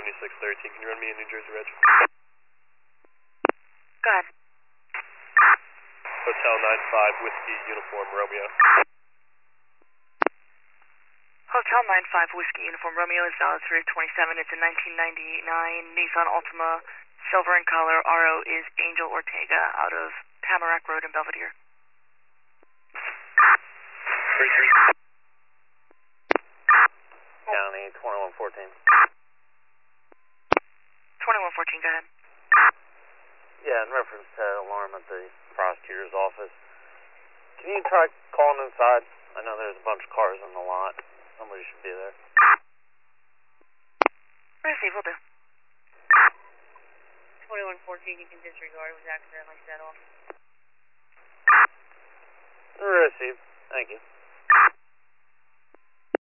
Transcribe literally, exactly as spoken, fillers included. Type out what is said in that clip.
seventy-six thirteen. Can you run me a New Jersey Reg? Go ahead. Hotel nine five, Whiskey Uniform Romeo. Hotel nine five, Whiskey Uniform Romeo is valid through twenty-seven. It's a nineteen ninety-nine Nissan Altima, silver in color. R O is Angel Ortega out of Tamarack Road in Belvedere. three three. County twenty-one fourteen. twenty-one fourteen, go ahead. Yeah, in reference to alarm at the prosecutor's office. Can you try calling inside? I know there's a bunch of cars in the lot. Somebody should be there. Receive, will do. twenty-one fourteen, you can disregard. It was accidentally set off. Receive. Thank you.